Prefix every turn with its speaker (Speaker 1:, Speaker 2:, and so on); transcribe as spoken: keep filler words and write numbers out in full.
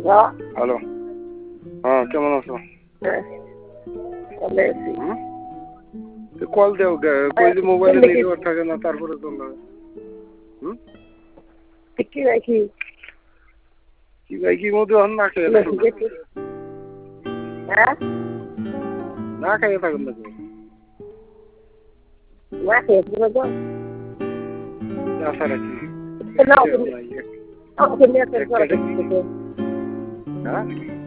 Speaker 1: Hello, হ্যাঁ কেমন আছো? কল দেও কই যে মোবাইলে নেটওয়ার্ক থাকে না তারপরে তো না। হুম
Speaker 2: কি রাখি
Speaker 1: কি ভাই কি মধ্যে অন না খেয়ে
Speaker 2: হ্যাঁ
Speaker 1: না খেয়ে থাকুন না
Speaker 2: না খেয়ে পুরো তো
Speaker 1: আশা রাখি
Speaker 2: না ওকে নিয়ে
Speaker 1: হ্যাঁ